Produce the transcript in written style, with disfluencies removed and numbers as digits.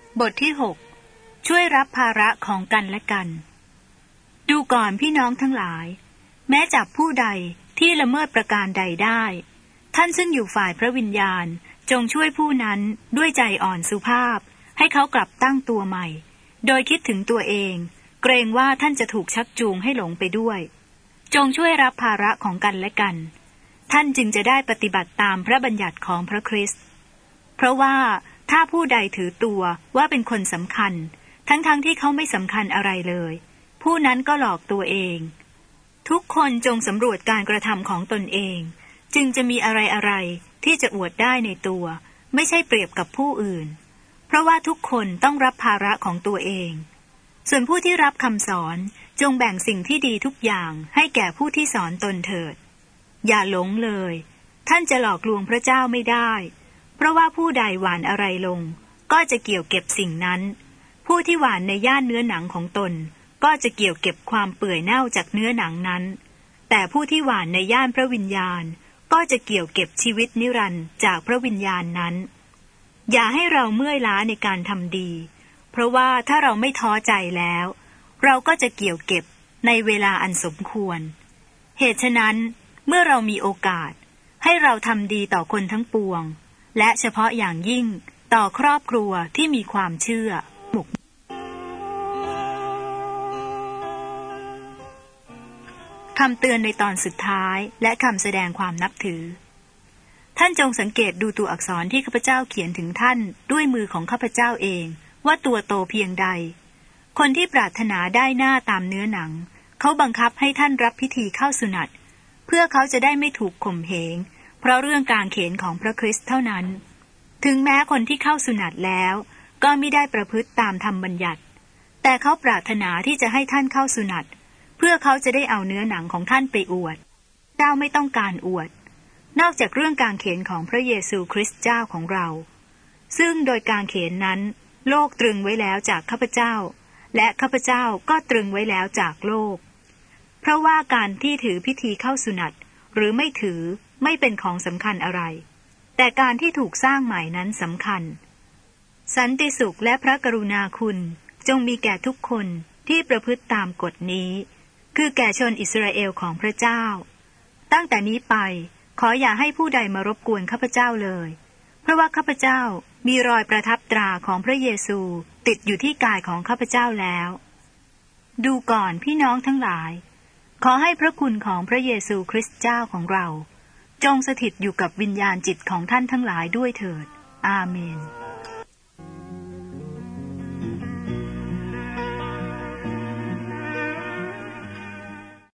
บทที่ 6 ช่วยรับภาระของกันและกันดูก่อนพี่น้องทั้งหลายแม้จับผู้ใดที่ละเมิดประการใดได้ท่านซึ่งอยู่ฝ่ายพระวิญญาณจงช่วยผู้นั้นด้วยใจอ่อนสุภาพให้เขากลับตั้งตัวใหม่โดยคิดถึงตัวเองเกรงว่าท่านจะถูกชักจูงให้หลงไปด้วยจงช่วยรับภาระของกันและกันท่านจึงจะได้ปฏิบัติตามพระบัญญัติของพระคริสต์เพราะว่าถ้าผู้ใดถือตัวว่าเป็นคนสำคัญทั้งที่เขาไม่สำคัญอะไรเลยผู้นั้นก็หลอกตัวเองทุกคนจงสำรวจการกระทำของตนเองจึงจะมีอะไรที่จะอวดได้ในตัวไม่ใช่เปรียบกับผู้อื่นเพราะว่าทุกคนต้องรับภาระของตัวเองส่วนผู้ที่รับคำสอนจงแบ่งสิ่งที่ดีทุกอย่างให้แก่ผู้ที่สอนตนเถิดอย่าหลงเลยท่านจะหลอกลวงพระเจ้าไม่ได้เพราะว่าผู้ใดหว่านอะไรลงก็จะเกี่ยวเก็บสิ่งนั้นผู้ที่หว่านในย่านเนื้อหนังของตนก็จะเกี่ยวเก็บความเปื่อยเน่าจากเนื้อหนังนั้นแต่ผู้ที่หว่านในย่านพระวิญญาณก็จะเกี่ยวเก็บชีวิตนิรันดร์จากพระวิญญาณนั้นอย่าให้เราเมื่อยล้าในการทำดีเพราะว่าถ้าเราไม่ท้อใจแล้วเราก็จะเกี่ยวเก็บในเวลาอันสมควรเหตุฉะนั้นเมื่อเรามีโอกาสให้เราทำดีต่อคนทั้งปวงและเฉพาะอย่างยิ่งต่อครอบครัวที่มีความเชื่อคำเตือนในตอนสุดท้ายและคำแสดงความนับถือท่านจงสังเกตดูตัวอักษรที่ข้าพเจ้าเขียนถึงท่านด้วยมือของข้าพเจ้าเองว่าตัวโตเพียงใดคนที่ปรารถนาได้หน้าตามเนื้อหนังเขาบังคับให้ท่านรับพิธีเข้าสุนัตเพื่อเขาจะได้ไม่ถูกข่มเหงเพราะเรื่องกางเขนของพระคริสต์เท่านั้นถึงแม้คนที่เข้าสุนัตแล้วก็ไม่ได้ประพฤติตามธรรมบัญญัติแต่เขาปรารถนาที่จะให้ท่านเข้าสุนัตเพื่อเขาจะได้เอาเนื้อหนังของท่านไปอวดเจ้าไม่ต้องการอวดนอกจากเรื่องกางเขนของพระเยซูคริสต์เจ้าของเราซึ่งโดยกางเขนนั้นโลกตรึงไว้แล้วจากข้าพเจ้าและข้าพเจ้าก็ตรึงไว้แล้วจากโลกเพราะว่าการที่ถือพิธีเข้าสุนัตหรือไม่ถือไม่เป็นของสำคัญอะไรแต่การที่ถูกสร้างใหม่นั้นสำคัญสันติสุขและพระกรุณาคุณจงมีแก่ทุกคนที่ประพฤติตามกฎนี้คือแก่ชนอิสราเอลของพระเจ้าตั้งแต่นี้ไปขออย่าให้ผู้ใดมารบกวนข้าพเจ้าเลยเพราะว่าข้าพเจ้ามีรอยประทับตราของพระเยซูติดอยู่ที่กายของข้าพเจ้าแล้วดูก่อนพี่น้องทั้งหลายขอให้พระคุณของพระเยซูคริสต์เจ้าของเราจงสถิตอยู่กับวิญญาณจิตของท่านทั้งหลายด้วยเถิดอาเมน